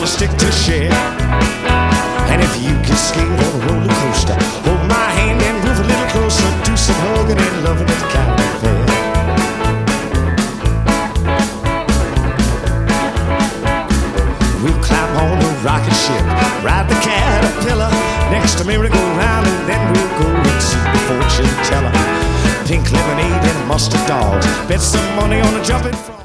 stick to share. And if you get scared of a roller coaster, hold my hand and move a little closer. Do some hugging and loving at the county fair. We'll climb on the rocket ship, ride the caterpillar next to merry-go-round, and then we'll go and see the fortune teller. Pink lemonade and mustard dogs, bet some money on a jumping frog.